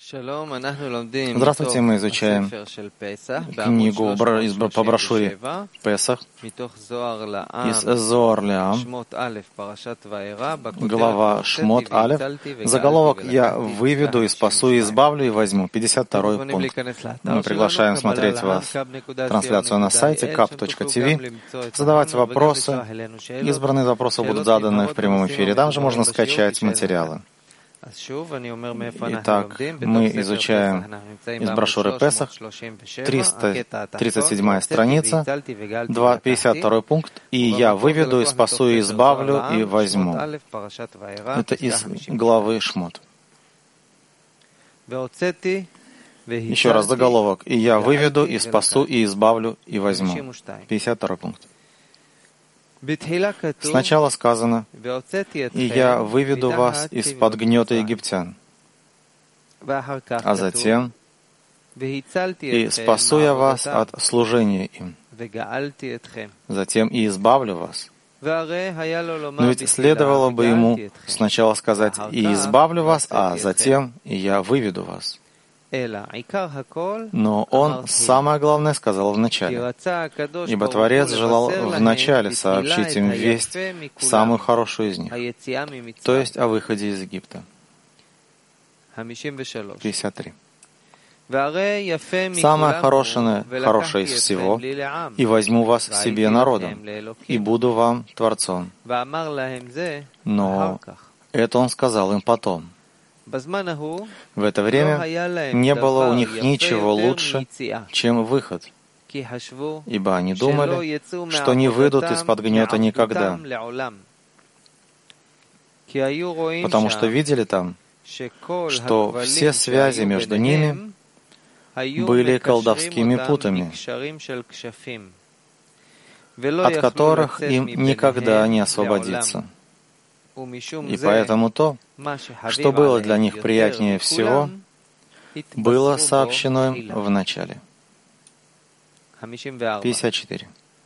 Здравствуйте, мы изучаем книгу по брошюре Песах из Зоар Леам, глава Шмот Алеф. Заголовок «Я выведу и спасу, и избавлю, и возьму». 52-й пункт. Мы приглашаем смотреть вас трансляцию на сайте kap.tv, задавать вопросы. Избранные вопросы будут заданы в прямом эфире. Там же можно скачать материалы. Итак, мы изучаем из брошюры Песах, 337 страница, 52 пункт, «И я выведу, и спасу, и избавлю, и возьму». Это из главы Шмот. Еще раз заголовок. «И я выведу, и спасу, и избавлю, и возьму». 52 пункт. Сначала сказано: «И я выведу вас из-под гнета египтян», а затем: «И спасу я вас от служения им, затем и избавлю вас». Но ведь следовало бы ему сначала сказать: «И избавлю вас, а затем и я выведу вас». Но он самое главное сказал в начале, ибо Творец желал в начале сообщить им весть, самую хорошую из них, то есть о выходе из Египта. 53. «Самое хорошее из всего, и возьму вас себе народом, и буду вам Творцом». Но это он сказал им потом. В это время не было у них ничего лучше, чем выход, ибо они думали, что не выйдут из-под гнета никогда, потому что видели там, что все связи между ними были колдовскими путами, от которых им никогда не освободиться. И поэтому то, что было для них приятнее всего, было сообщено им в начале. 54.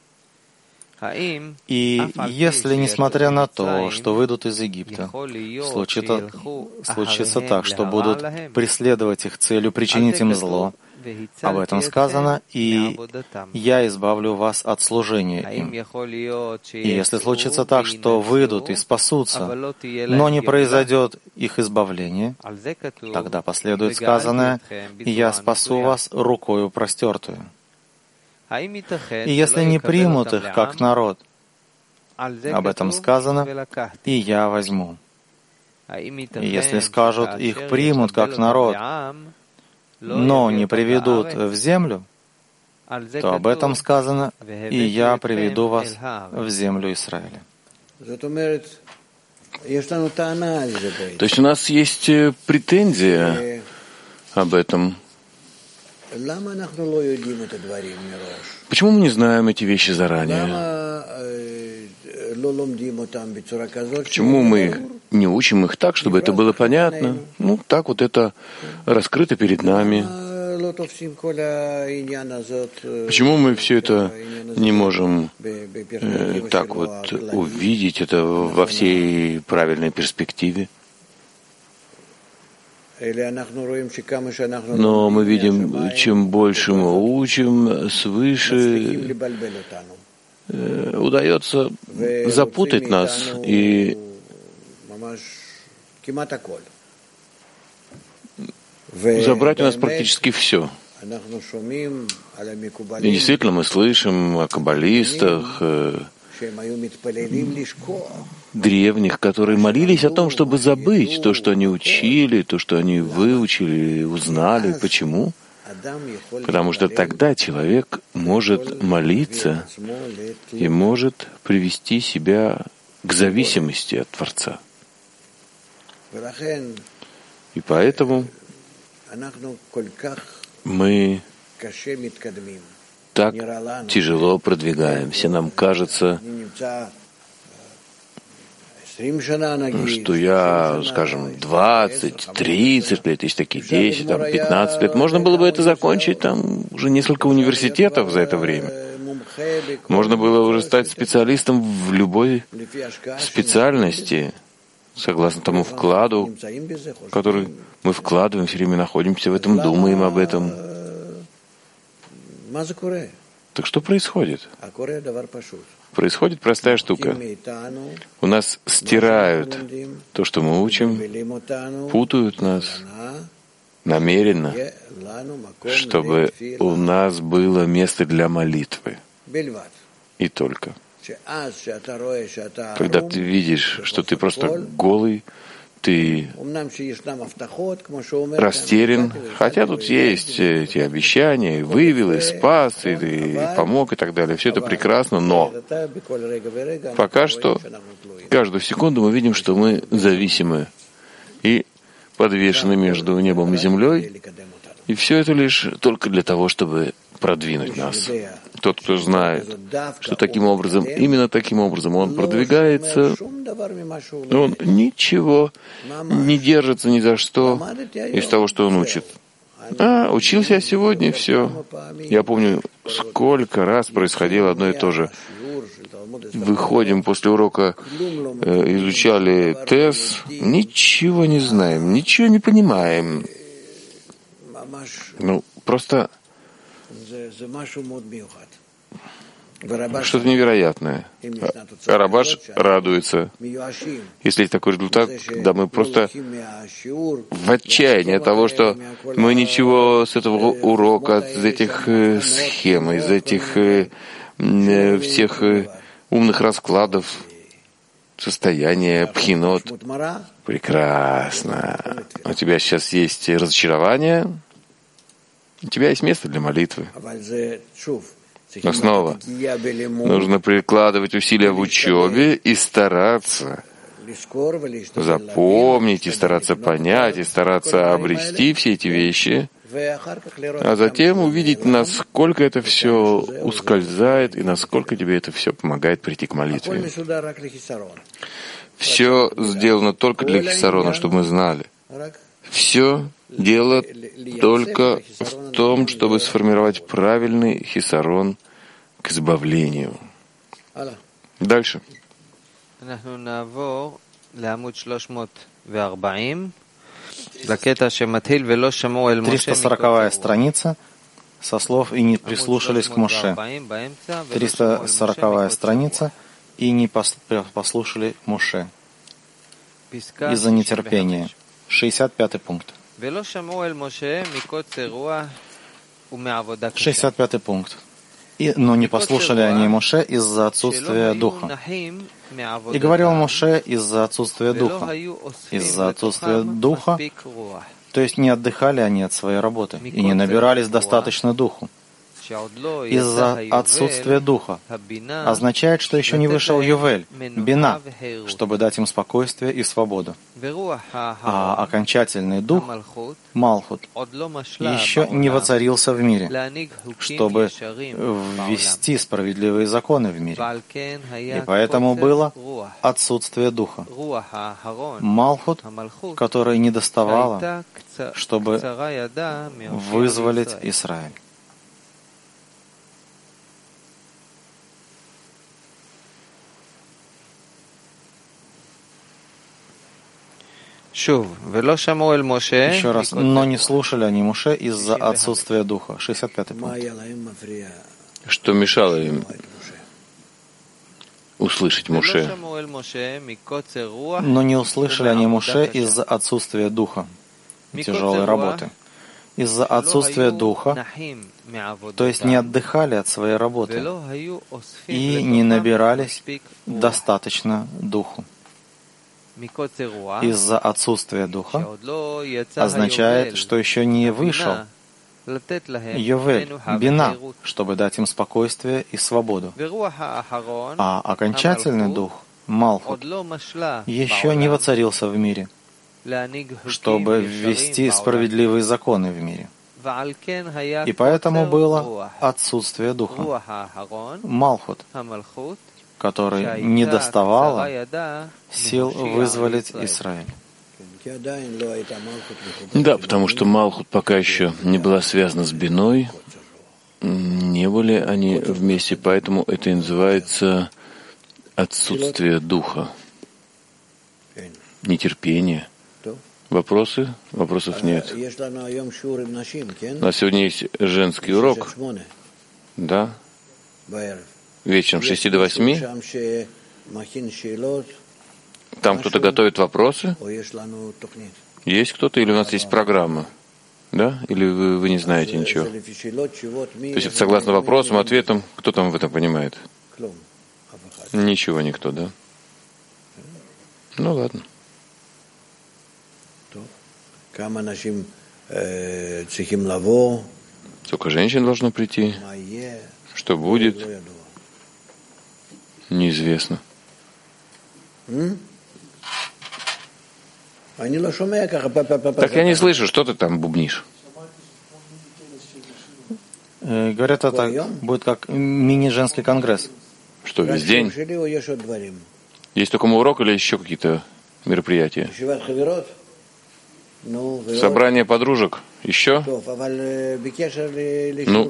«И если, несмотря на то, что выйдут из Египта, случится так, что будут преследовать их целью причинить им зло, об этом сказано: «И я избавлю вас от служения им». И если случится так, что выйдут и спасутся, но не произойдет их избавление, тогда последует сказанное: «И я спасу вас рукою простертую». И если не примут их как народ, об этом сказано: «И я возьму». И если скажут: «Их примут как народ», но не приведут в землю, то об этом сказано: «И я приведу вас в землю Израиля». То есть у нас есть претензия об этом. Почему мы не знаем эти вещи заранее? Почему мы не учим их так, чтобы это было понятно? Так вот это раскрыто перед нами. Почему мы все это не можем так вот увидеть это во всей правильной перспективе? Но мы видим, чем больше мы учим свыше, удается запутать нас и забрать у нас практически все. И действительно мы слышим о каббалистах, древних, которые молились о том, чтобы забыть то, что они учили, то, что они выучили, узнали. Почему? Потому что тогда человек может молиться и может привести себя к зависимости от Творца. И поэтому мы так тяжело продвигаемся. Нам кажется, что я, скажем, 20, 30 лет, есть такие 10, 15 лет. Можно было бы это закончить, там уже несколько университетов за это время. Можно было уже стать специалистом в любой специальности, согласно тому вкладу, который мы вкладываем, все время находимся в этом, думаем об этом. Так что происходит? Происходит простая штука. У нас стирают то, что мы учим, путают нас намеренно, чтобы у нас было место для молитвы. И только. Когда ты видишь, что ты просто голый, ты растерян, хотя тут есть эти обещания, и вывел, и спас, и ты помог, и так далее. Все это прекрасно, но пока что каждую секунду мы видим, что мы зависимы и подвешены между небом и землей, и все это лишь только для того, чтобы продвинуть нас. Тот, кто знает, что таким образом, именно таким образом он продвигается, он ничего не держится ни за что из того, что он учит. Учился я сегодня, и все. Я помню, сколько раз происходило одно и то же. Выходим после урока, изучали ТЭС, ничего не знаем, ничего не понимаем. Просто что-то невероятное. Рабаш радуется. Если есть такой результат, когда мы просто в отчаянии от того, что мы ничего с этого урока, из этих схем, из этих всех умных раскладов, состояния, пхинот. Прекрасно. У тебя сейчас есть разочарование, у тебя есть место для молитвы. Но снова нужно прикладывать усилия в учебе и стараться запомнить, и стараться понять, и стараться обрести все эти вещи, а затем увидеть, насколько это все ускользает и насколько тебе это все помогает прийти к молитве. Все сделано только для хисарона, чтобы мы знали. Все дело только в том, чтобы сформировать правильный хисарон к избавлению. Дальше. 340-я страница со слов «И не прислушались к Моше». 340-я страница «И не послушали Моше» из-за нетерпения. 65-й пункт. 65-й пункт. Но не послушали они Моше из-за отсутствия духа. И говорил Моше из-за отсутствия духа. Из-за отсутствия духа, то есть не отдыхали они от своей работы и не набирались достаточно духу. Из-за отсутствия духа означает, что еще не вышел Ювель, Бина, чтобы дать им спокойствие и свободу. А окончательный дух, Малхут, еще не воцарился в мире, чтобы ввести справедливые законы в мире. И поэтому было отсутствие духа. Малхут, которой не доставало, чтобы вызволить Израиль. Еще раз, но не слушали они Моше из-за отсутствия духа. 65-й пункт. Что мешало им услышать Моше? Но не услышали они Моше из-за отсутствия духа, тяжелой работы. Из-за отсутствия духа, то есть не отдыхали от своей работы и не набирались достаточно духу. Из-за отсутствия духа означает, что еще не вышел Йовель, Бина, чтобы дать им спокойствие и свободу. А окончательный дух, Малхут, еще не воцарился в мире, чтобы ввести справедливые законы в мире. И поэтому было отсутствие духа, Малхут, который не доставало сил вызволить Израиль. Да, потому что Малхут пока еще не была связана с Биной, не были они вместе, поэтому это и называется отсутствие духа. нетерпение. Вопросы? Вопросов нет. У нас сегодня есть женский урок, да? Вечером с 6 до 8. Там кто-то готовит вопросы? Есть кто-то или у нас есть программа? Да? Или вы не знаете ничего? То есть это согласно вопросам, ответам, кто там в этом понимает? Ничего никто, да? Ну ладно. Сколько женщин должно прийти? Что будет? Неизвестно. Так я не слышу, что ты там бубнишь. Говорят, это будет как мини-женский конгресс. Что, весь день? Есть только мой урок или еще какие-то мероприятия? Собрание подружек? Еще? Ну,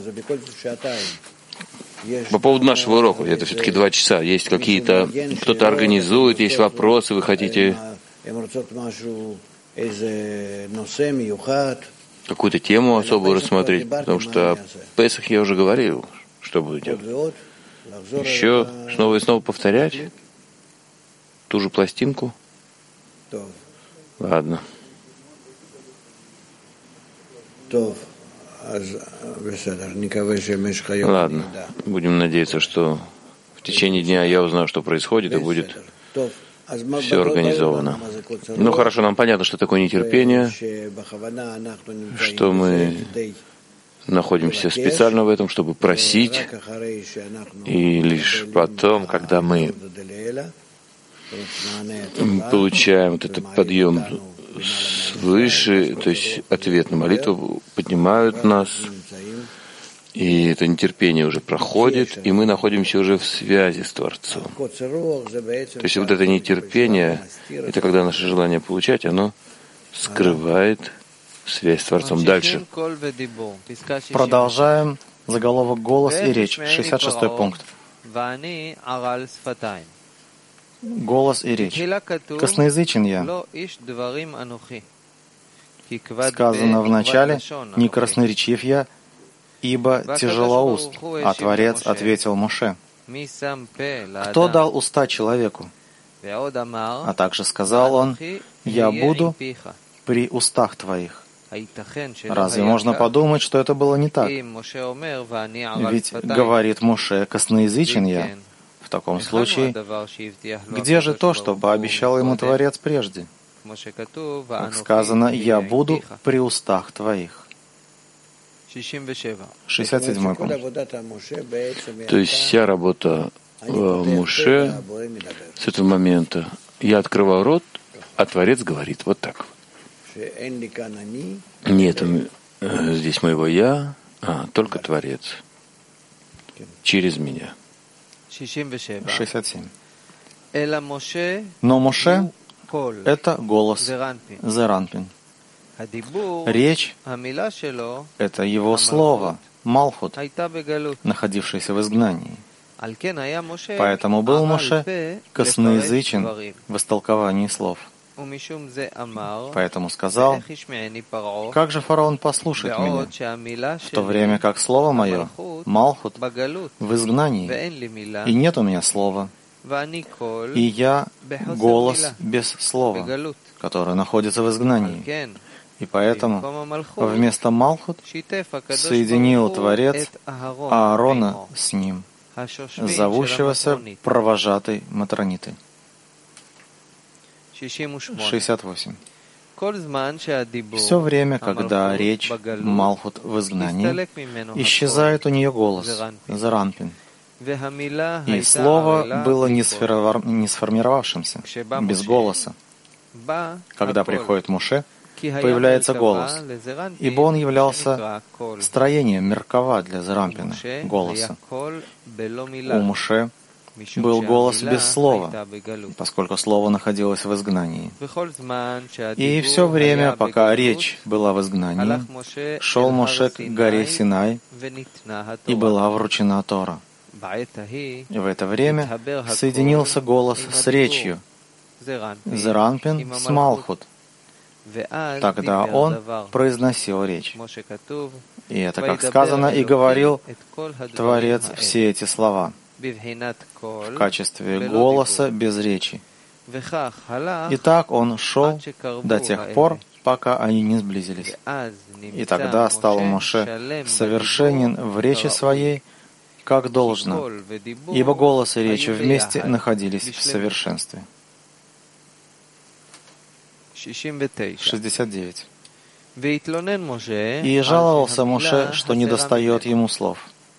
по поводу нашего урока, это все-таки 2 часа. Есть какие-то, кто-то организует, есть вопросы, вы хотите какую-то тему особую рассмотреть, потому что о Песах я уже говорил, что буду делать. Еще снова и снова повторять ту же пластинку. Ладно. Ладно, будем надеяться, что в течение дня я узнаю, что происходит, и будет все организовано. Ну хорошо, нам понятно, что такое нетерпение, что мы находимся специально в этом, чтобы просить, и лишь потом, когда мы получаем вот этот подъем свыше, то есть ответ на молитву, поднимают нас, и это нетерпение уже проходит, и мы находимся уже в связи с Творцом. То есть вот это нетерпение, это когда наше желание получать, оно скрывает связь с Творцом. Дальше. Продолжаем заголовок «Голос и речь», 66-й пункт. Голос и речь. Косноязычен я. Сказано в начале, не красноречив я, ибо тяжелоуст. А Творец ответил Моше: кто дал уста человеку? А также сказал он: я буду при устах твоих. Разве можно подумать, что это было не так? Ведь говорит Моше, косноязычен я. В таком случае, где же то, что пообещал ему Творец прежде? Как сказано, я буду при устах твоих. 67 пункт. То есть вся работа Моше с этого момента. Я открываю рот, а Творец говорит вот так. Нет здесь моего я, только Творец. Через меня. 67. Но Моше — это голос Зеранпин. Речь — это его слово, Малхут, находившийся в изгнании. Поэтому был Моше косноязычен в истолковании слов. Поэтому сказал: как же фараон послушает меня, в то время как слово мое, Малхут, в изгнании, и нет у меня слова, и я голос без слова, который находится в изгнании. И поэтому вместо Малхут соединил Творец Аарона с ним, зовущегося провожатой Матронитой. 68. Все время, когда речь Малхут в изгнании, исчезает у нее голос Заранпин, и слово было не сформировавшимся, без голоса. Когда приходит Моше, появляется голос, ибо он являлся строением Меркава для Заранпина, голоса. У Моше был голос без слова, поскольку слово находилось в изгнании. И все время, пока речь была в изгнании, шел Моше к горе Синай, и была вручена Тора. И в это время соединился голос с речью, Зеранпин с Малхут. Тогда он произносил речь. И это, как сказано, и говорил Творец все эти слова в качестве голоса без речи. И так он шел до тех пор, пока они не сблизились. И тогда стал Моше совершенен в речи своей, как должно, ибо голос и речь вместе находились в совершенстве. 69. И жаловался Моше, что недостает ему слов.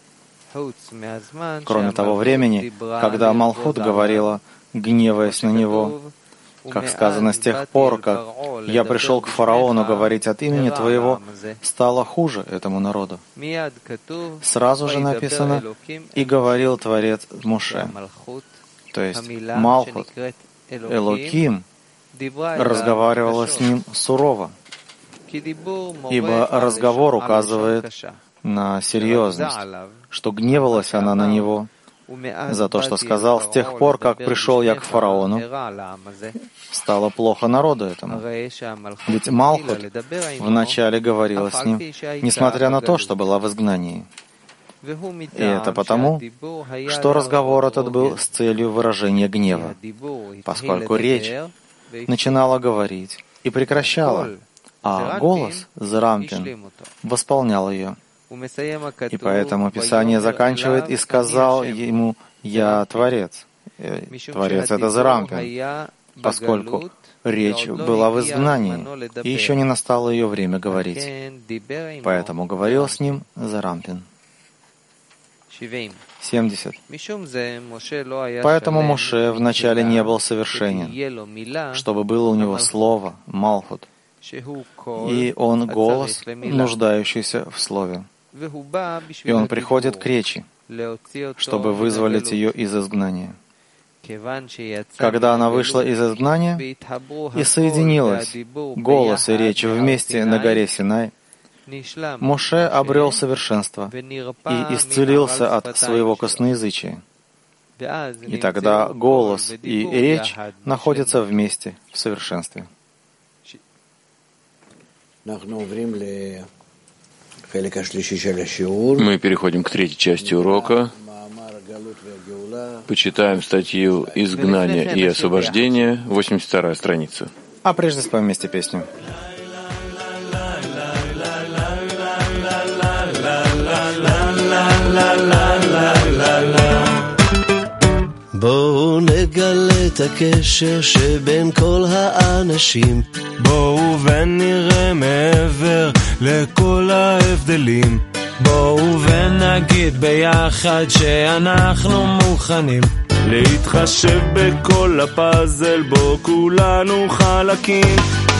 Кроме того времени, когда Малхут говорила, гневаясь на него, как сказано, с тех пор, как я пришел к фараону говорить от имени твоего, стало хуже этому народу. Сразу же написано, и говорил Творец Моше, то есть Малхут, Элоким, разговаривала с ним сурово, ибо разговор указывает на серьезность, что гневалась она на него за то, что сказал, с тех пор, как пришел я к фараону, стало плохо народу этому. Ведь Малхут вначале говорила с ним, несмотря на то, что была в изгнании. И это потому, что разговор этот был с целью выражения гнева, поскольку речь начинала говорить и прекращала, а голос Зеранпин восполнял ее. И поэтому Писание заканчивает и сказал ему «Я Творец». Творец — это Зеранпин, поскольку речь была в изгнании, и еще не настало ее время говорить. Поэтому говорил с ним Зеранпин. 70. Поэтому Моше вначале не был совершенен, чтобы было у него слово, Малхут, и он голос, нуждающийся в слове. И он приходит к речи, чтобы вызволить ее из изгнания. Когда она вышла из изгнания и соединилась голос и речь вместе на горе Синай, Моше обрел совершенство и исцелился от своего косноязычия. И тогда голос и речь находятся вместе в совершенстве. Мы переходим к третьей части урока. Почитаем статью «Изгнание и освобождение», 82-я страница. А прежде споем вместе песню. בואו נגלה את הקשר שבין כל האנשים, בואו ונראה מעבר לכל ההבדלים, בואו ונגיד ביחד שאנחנו מוכנים להתחשב בכל הפאזל בו כולנו חלקים.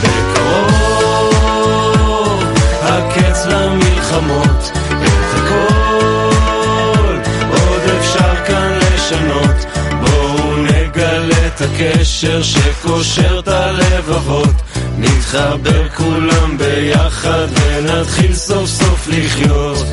בקרוב הקץ למלחמות, את הכל עוד אפשר כאן לשנות, בואו נגלה את הקשר שקושר את הלבבות, נתחבר כולם ביחד ונתחיל סוף סוף לחיות.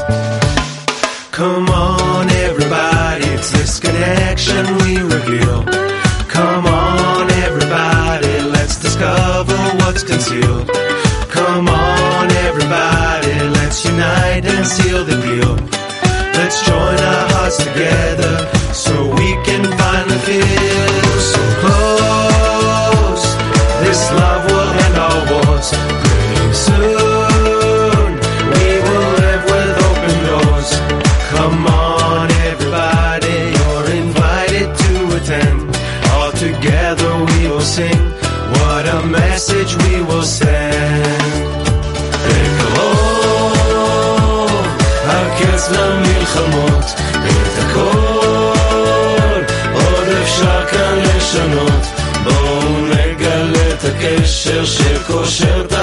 Come on everybody, it's this connection we reveal. Come on everybody, let's discover what's concealed. Come on everybody, let's unite and seal the deal. Let's join our hearts together so we can finally feel so close. This love will end our wars pretty soon. We will live with open doors. Come on everybody, you're invited to attend. All together we will sing, what a message we will send. בקרוב הקץ למלחמות, את הכל עוד אפשר כאן לשנות, בואו נגלה את הקשר שקושר את